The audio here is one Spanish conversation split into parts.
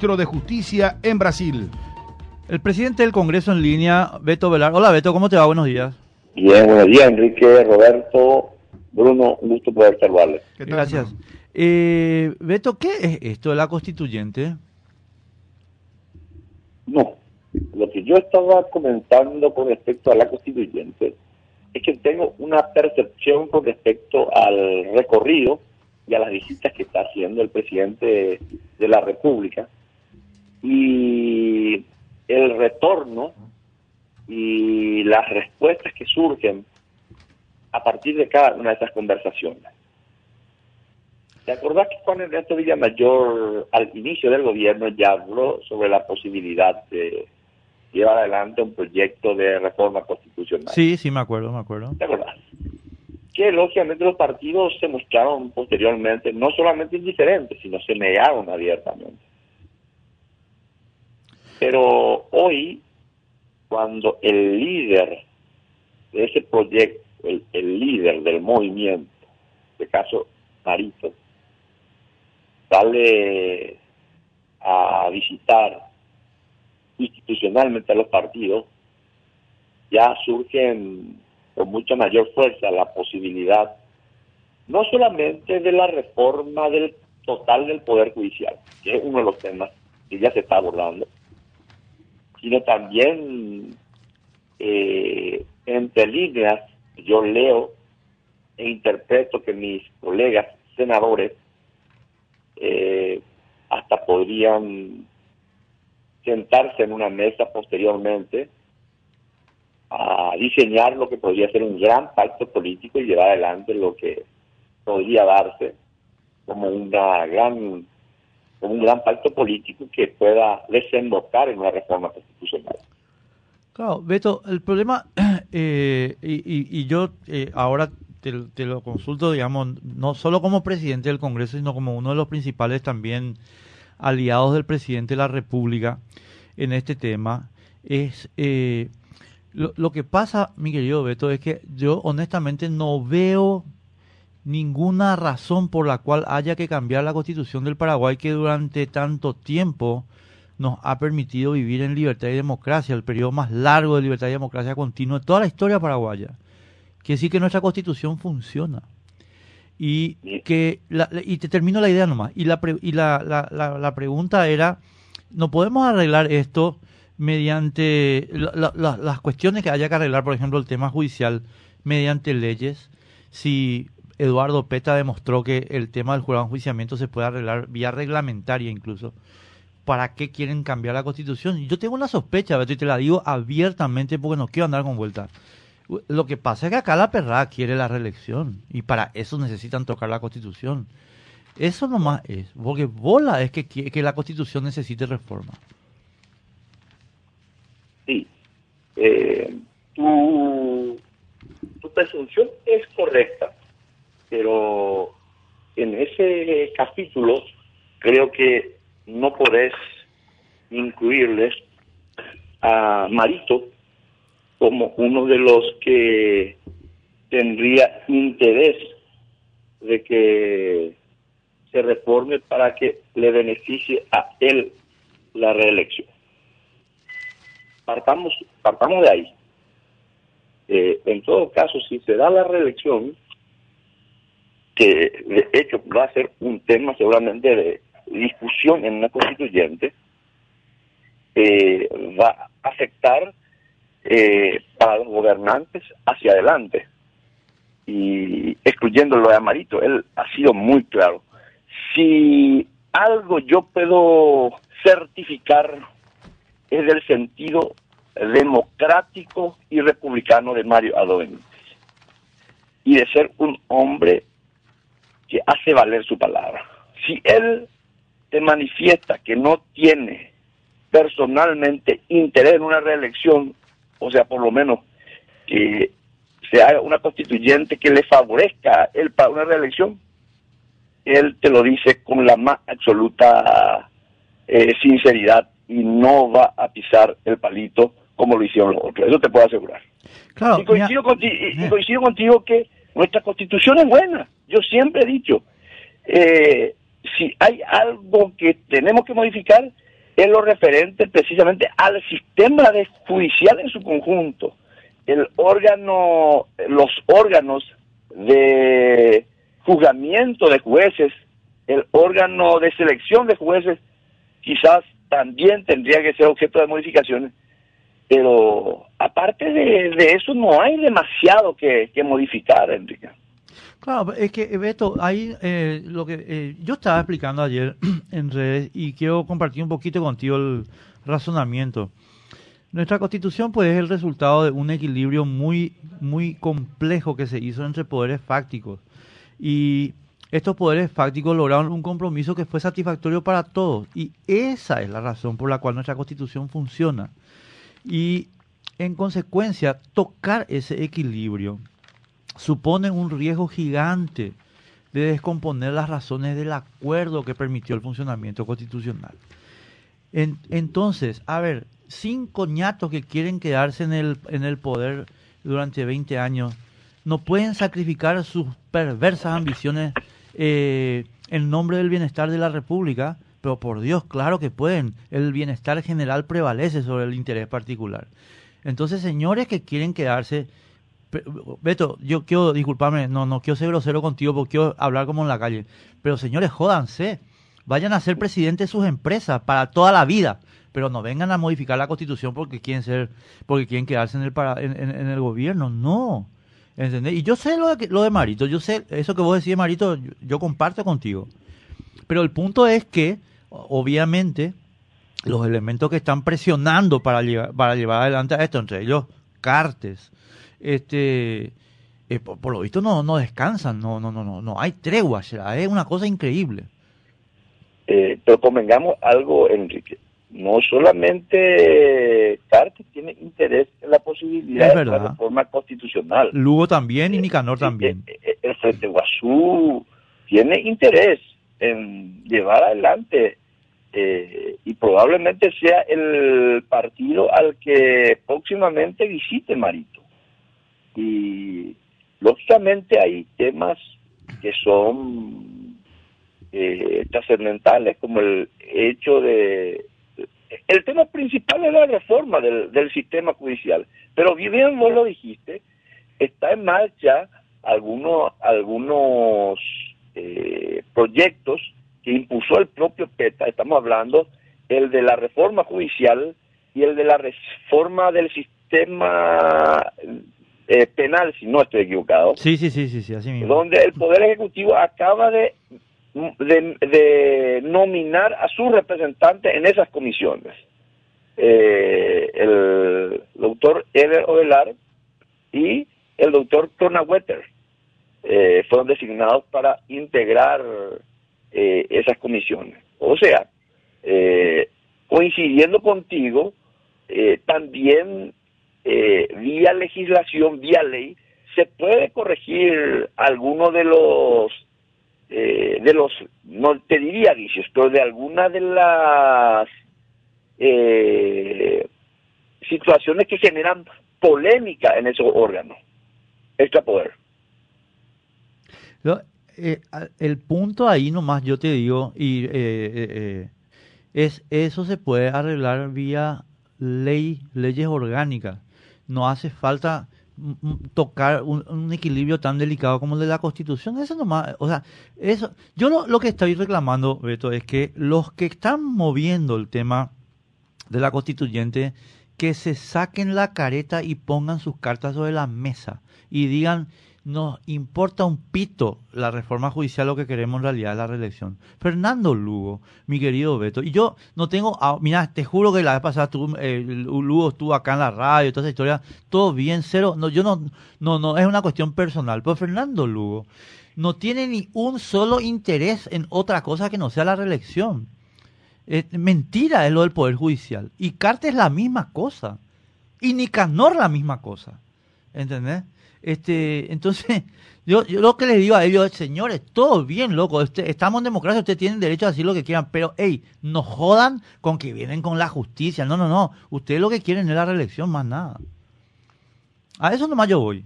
ministro de Justicia en Brasil. El presidente del Congreso en línea, Beto Velar. Hola Beto, ¿cómo te va? Buenos días. Bien, buenos días Enrique, Roberto, Bruno, un gusto poder saludarles. Gracias. Beto, ¿qué es esto de la constituyente? No, lo que yo estaba comentando con respecto a la constituyente es que tengo una percepción con respecto al recorrido y a las visitas que está haciendo el presidente de la República y el retorno y las respuestas que surgen a partir de cada una de esas conversaciones. ¿Te acordás que Juan Ernesto Villamayor al inicio del gobierno ya habló sobre la posibilidad de llevar adelante un proyecto de reforma constitucional? Sí, me acuerdo. ¿Te acordás? Que lógicamente los partidos se mostraron posteriormente no solamente indiferentes, sino se negaron abiertamente. Pero hoy, cuando el líder de ese proyecto, el líder del movimiento, en este caso Marito, sale a visitar institucionalmente a los partidos, ya surgen con mucha mayor fuerza la posibilidad no solamente de la reforma del total del Poder Judicial, que es uno de los temas que ya se está abordando, sino también entre líneas yo leo e interpreto que mis colegas senadores hasta podrían sentarse en una mesa posteriormente a diseñar lo que podría ser un gran pacto político y llevar adelante lo que podría darse como un gran pacto político que pueda desembocar en una reforma constitucional. Claro, Beto, el problema, y yo ahora te lo consulto, digamos, no solo como presidente del Congreso, sino como uno de los principales también aliados del presidente de la República en este tema, es lo que pasa, mi querido Beto, es que yo honestamente no veo ninguna razón por la cual haya que cambiar la Constitución del Paraguay, que durante tanto tiempo nos ha permitido vivir en libertad y democracia, el periodo más largo de libertad y democracia continua de toda la historia paraguaya. Quiere decir que nuestra Constitución funciona. Y te termino la idea nomás. Y la pregunta era, ¿no podemos arreglar esto mediante las cuestiones que haya que arreglar, por ejemplo, el tema judicial, mediante leyes? Si Eduardo Peta demostró que el tema del jurado de enjuiciamiento se puede arreglar vía reglamentaria incluso, ¿para qué quieren cambiar la Constitución? Y yo tengo una sospecha, Beto, y te la digo abiertamente porque no quiero andar con vueltas. Lo que pasa es que acá la perra quiere la reelección y para eso necesitan tocar la Constitución. Eso nomás es, porque bola es que la Constitución necesite reforma. Sí, tu presunción es correcta, pero en ese capítulo creo que no podés incluirles a Marito como uno de los que tendría interés de que se reforme para que le beneficie a él la reelección. Partamos de ahí. En todo caso, si se da la reelección, que de hecho va a ser un tema seguramente de discusión en una constituyente, va a afectar para los gobernantes hacia adelante. Y excluyéndolo de Amarito, él ha sido muy claro. Si algo yo puedo certificar es del sentido democrático y republicano de Mario Abdo Benítez y de ser un hombre que hace valer su palabra. Si él te manifiesta que no tiene personalmente interés en una reelección, o sea, por lo menos que se haga una constituyente que le favorezca a él para una reelección, él te lo dice con la más absoluta sinceridad y no va a pisar el palito como lo hicieron los otros. Eso te puedo asegurar. Claro, y coincido contigo que nuestra Constitución es buena. Yo siempre he dicho, si hay algo que tenemos que modificar, en lo referente precisamente al sistema judicial en su conjunto. Los órganos de juzgamiento de jueces, el órgano de selección de jueces, quizás también tendría que ser objeto de modificaciones, pero aparte de eso no hay demasiado que modificar, Enrique. Claro, es que Beto, ahí lo que yo estaba explicando ayer en redes y quiero compartir un poquito contigo el razonamiento. Nuestra Constitución pues es el resultado de un equilibrio muy muy complejo que se hizo entre poderes fácticos, y estos poderes fácticos lograron un compromiso que fue satisfactorio para todos, y esa es la razón por la cual nuestra Constitución funciona. Y en consecuencia, tocar ese equilibrio supone un riesgo gigante de descomponer las razones del acuerdo que permitió el funcionamiento constitucional. Entonces, a ver, 5 ñatos que quieren quedarse en el poder durante 20 años no pueden sacrificar sus perversas ambiciones en nombre del bienestar de la República, pero por Dios, claro que pueden. El bienestar general prevalece sobre el interés particular. Entonces, señores que quieren quedarse... Beto, yo quiero, disculparme, no quiero ser grosero contigo porque quiero hablar como en la calle, pero señores, jódanse, vayan a ser presidentes de sus empresas para toda la vida, pero no vengan a modificar la Constitución porque quieren quedarse en el gobierno, no, ¿entendés? Y yo sé lo de Marito, yo sé eso que vos decís, Marito, yo comparto contigo, pero el punto es que, obviamente, los elementos que están presionando para llevar adelante a esto, entre ellos Cartes, por lo visto no descansan, no hay tregua, es una cosa increíble. Pero convengamos algo, Enrique, no solamente Cartes tiene interés en la posibilidad de la reforma constitucional. Lugo también y Nicanor también. El Frente Guazú tiene interés en llevar adelante y probablemente sea el partido al que próximamente visite Marito. Y lógicamente hay temas que son trascendentales, como el hecho de... El tema principal es la reforma del sistema judicial, pero bien vos lo dijiste, está en marcha algunos proyectos que impulsó el propio PETA. Estamos hablando el de la reforma judicial y el de la reforma del sistema penal, si no estoy equivocado. Sí, así mismo. Donde el Poder Ejecutivo acaba de nominar a sus representantes en esas comisiones. El doctor Eder Ovelar y el doctor Tornawetter fueron designados para integrar esas comisiones. O sea, coincidiendo contigo, también vía legislación, vía ley, se puede corregir alguno de los, no te diría vicios, pero de alguna de las situaciones que generan polémica en esos órganos. Extrapoder. El punto ahí nomás yo te digo, y eso se puede arreglar vía leyes orgánicas. No hace falta tocar un equilibrio tan delicado como el de la Constitución. Eso nomás, o sea, eso, yo lo que estoy reclamando, Beto, es que los que están moviendo el tema de la constituyente, que se saquen la careta y pongan sus cartas sobre la mesa y digan: nos importa un pito la reforma judicial, lo que queremos en realidad es la reelección. Fernando Lugo, mi querido Beto, y yo no tengo, mira, te juro que la vez pasada Lugo estuvo acá en la radio, toda esa historia, todo bien, cero, no, yo no, es una cuestión personal, pero Fernando Lugo no tiene ni un solo interés en otra cosa que no sea la reelección. Mentira es lo del Poder Judicial, y Cartes es la misma cosa, y Nicanor la misma cosa, ¿entendés? Entonces, yo lo que les digo a ellos es: señores, todo bien, loco, estamos en democracia, ustedes tienen derecho a decir lo que quieran, pero, no jodan con que vienen con la justicia, no, ustedes lo que quieren es la reelección, más nada. A eso nomás yo voy.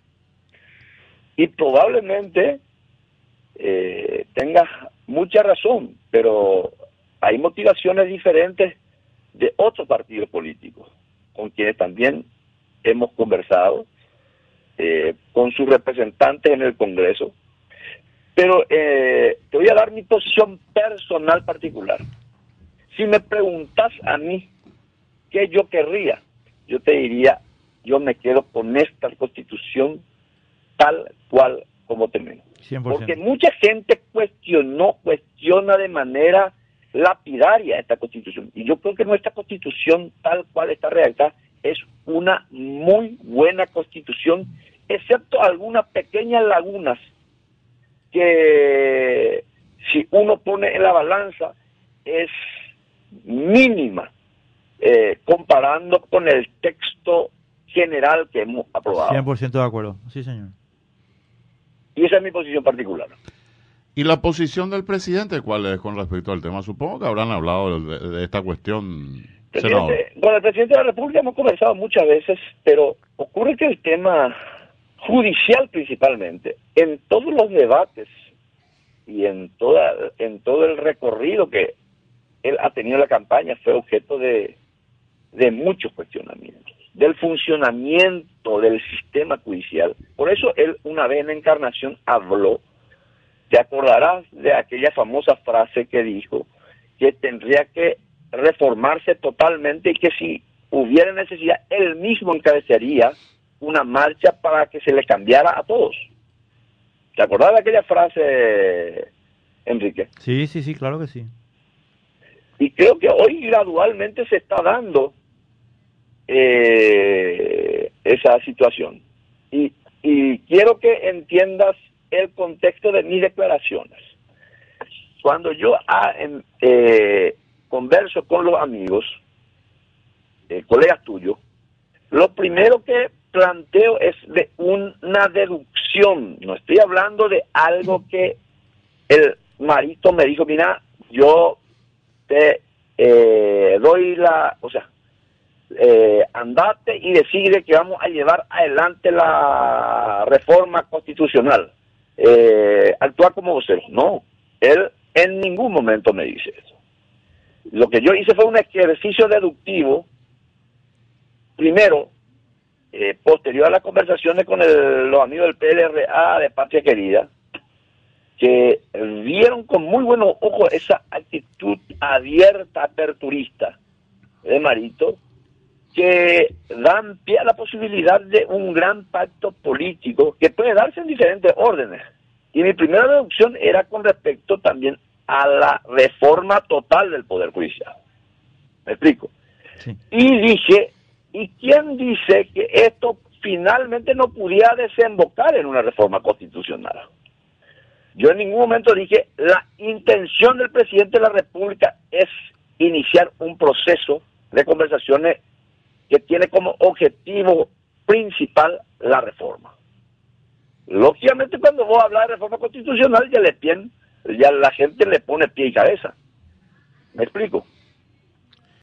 Y probablemente tengas mucha razón, pero hay motivaciones diferentes de otros partidos políticos, con quienes también hemos conversado, con sus representantes en el Congreso. Pero te voy a dar mi posición personal particular. Si me preguntas a mí qué yo querría, yo te diría, yo me quedo con esta Constitución tal cual como terminó. 100%. Porque mucha gente cuestiona de manera lapidaria esta Constitución. Y yo creo que nuestra Constitución tal cual está redactada es una muy buena Constitución, excepto algunas pequeñas lagunas que si uno pone en la balanza es mínima, comparando con el texto general que hemos aprobado. 100% de acuerdo, sí señor. Y esa es mi posición particular. ¿Y la posición del presidente cuál es con respecto al tema? Supongo que habrán hablado de esta cuestión, senador. Con el presidente de la República hemos conversado muchas veces, pero ocurre que el tema judicial principalmente, en todos los debates y en todo el recorrido que él ha tenido en la campaña, fue objeto de muchos cuestionamientos, del funcionamiento del sistema judicial. Por eso él una vez en Encarnación habló, te acordarás de aquella famosa frase que dijo, que tendría que reformarse totalmente y que si hubiera necesidad, él mismo encabezaría una marcha para que se le cambiara a todos. ¿Te acordás de aquella frase, Enrique? Sí, claro que sí. Y creo que hoy gradualmente se está dando esa situación. Y quiero que entiendas el contexto de mis declaraciones. Cuando yo converso con los amigos, colegas tuyos, lo primero que planteo es de una deducción. No estoy hablando de algo que el Marito me dijo, mira, yo te doy andate y decide que vamos a llevar adelante la reforma constitucional. Actúa como vocero. No, él en ningún momento me dice eso. Lo que yo hice fue un ejercicio deductivo, primero, posterior a las conversaciones con los amigos del PLRA de Patria Querida, que vieron con muy buenos ojos esa actitud abierta, aperturista de Marito, que dan pie a la posibilidad de un gran pacto político que puede darse en diferentes órdenes. Y mi primera deducción era con respecto también a la reforma total del Poder Judicial. ¿Me explico? Sí. Y dije, ¿y quién dice que esto finalmente no pudiera desembocar en una reforma constitucional? Yo en ningún momento dije, la intención del presidente de la República es iniciar un proceso de conversaciones que tiene como objetivo principal la reforma. Lógicamente, cuando vos hablas de reforma constitucional, ya la gente le pone pie y cabeza. ¿Me explico?